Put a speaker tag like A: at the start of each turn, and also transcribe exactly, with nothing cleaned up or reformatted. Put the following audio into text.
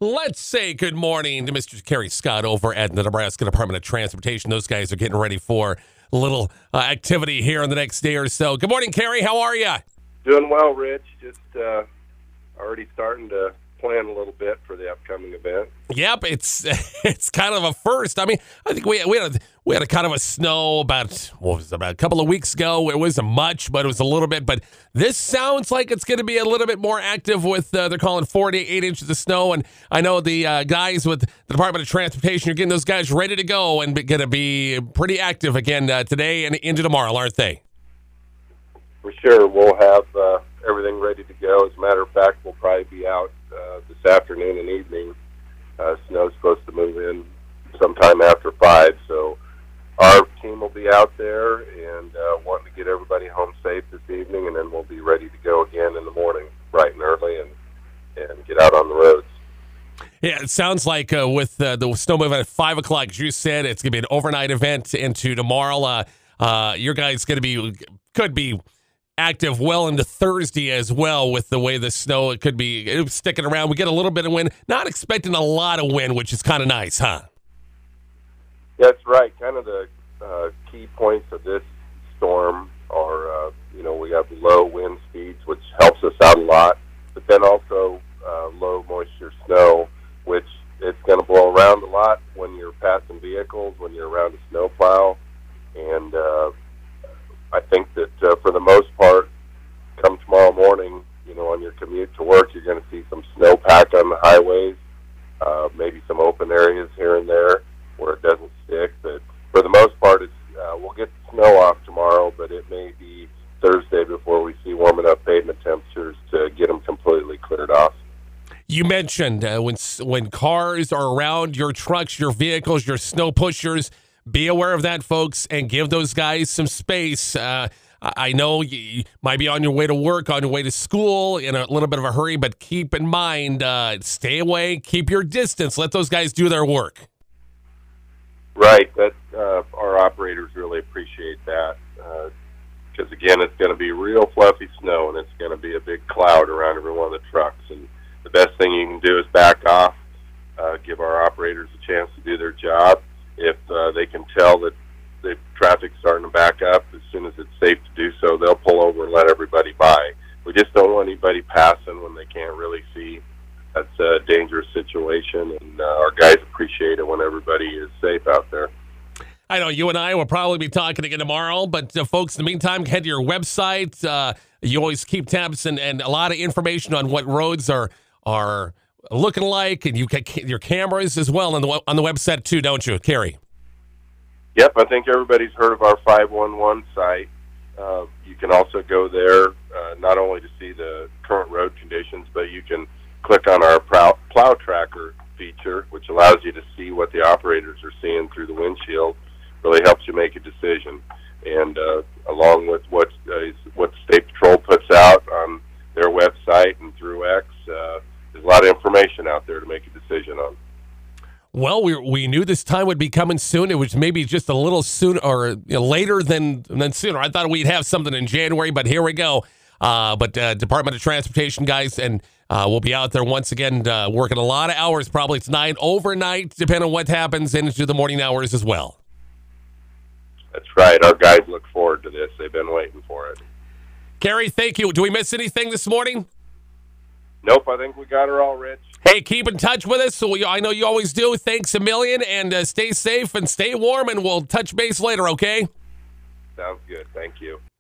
A: Let's say good morning to Mister Kerry Scott over at the Nebraska Department of Transportation. Those guys are getting ready for a little uh, activity here in the next day or so. Good morning, Kerry. How are you?
B: Doing well, Rich. Just uh, already starting to plan a little bit for the upcoming event.
A: Yep, it's it's kind of a first. I mean, I think we we had a, we had a kind of a snow about what was it, about a couple of weeks ago. It wasn't much, but it was a little bit. But this sounds like it's going to be a little bit more active. With uh, they're calling four to eight inches of snow, and I know the uh, guys with the Department of Transportation are getting those guys ready to go and going to be pretty active again uh, today and into tomorrow, aren't they?
B: For sure, we'll have uh, everything ready to go. As a matter of fact, we'll probably be out uh, this afternoon and evening. Uh, snow's supposed to move in sometime after five, so our team will be out there and uh, wanting to get everybody home safe this evening, and then we'll be ready to go again in the morning, bright and early, and, and get out on the roads.
A: Yeah, it sounds like uh, with uh, the snow moving at five o'clock, as you said, it's going to be an overnight event into tomorrow. Uh, uh, your guys going to be, could be active well into Thursday as well with the way the snow it could be it sticking around. We get a little bit of wind, not expecting a lot of wind, which is kind of nice, huh?
B: That's right. Kind of the uh, key points of this storm are, uh, you know, we have low wind speeds, which helps us out a lot, but then also uh, low moisture snow, which it's going to blow around a lot when you're passing vehicles, when you're around a snowplow, and uh, I think that uh, for the most part, come tomorrow morning, you know, on your commute to work, you're going to see some snowpack on the highways, uh, maybe some open areas here and there where it doesn't stick. But for the most part, it's, uh, we'll get the snow off tomorrow, but it may be Thursday before we see warm enough pavement temperatures to get them completely cleared off.
A: You mentioned uh, when when cars are around your trucks, your vehicles, your snow pushers, be aware of that, folks, and give those guys some space. Uh, I know you might be on your way to work, on your way to school, in a little bit of a hurry, but keep in mind, uh, stay away, keep your distance, let those guys do their work.
B: Right. That uh, our operators really appreciate that because, uh, again, it's going to be real fluffy snow, and it's going to be a big cloud around every one of the trucks. And the best thing you can do is back off, uh, give our operators a chance to do their job. If uh, they can tell that the traffic's starting to back up, as soon as it's safe to do so, they'll pull over and let everybody by. We just don't want anybody passing when they can't really see. That's a dangerous situation, and uh, our guys appreciate it when everybody is safe out there.
A: I know you and I will probably be talking again tomorrow, but uh, folks, in the meantime, head to your website. Uh, you always keep tabs and, and a lot of information on what roads are are looking like, and you get your cameras as well on the on the website too, don't you, Kerry?
B: Yep, I think everybody's heard of our five one one site. Uh, you can also go there uh, not only to see the current road conditions, but you can click on our plow, plow tracker feature, which allows you to see what the operators are seeing through the windshield. Really helps you make a decision. And uh, along with what uh, is, what State Patrol puts out on their website and through X, uh, there's a lot of information out there to make a decision on.
A: Well, we we knew this time would be coming soon. It was maybe just a little sooner or you know, later than than sooner. I thought we'd have something in January, but here we go. Uh, but uh, Department of Transportation guys, and uh, we'll be out there once again uh, working a lot of hours, probably tonight, overnight, depending on what happens, into the morning hours as well.
B: That's right. Our guys look forward to this. They've been waiting for it.
A: Kerry, thank you. Do we miss anything this morning?
B: Nope, I think we got her all, Rich.
A: Hey, keep in touch with us. So we, I know you always do. Thanks a million, and uh, stay safe and stay warm, and we'll touch base later, okay?
B: Sounds good. Thank you.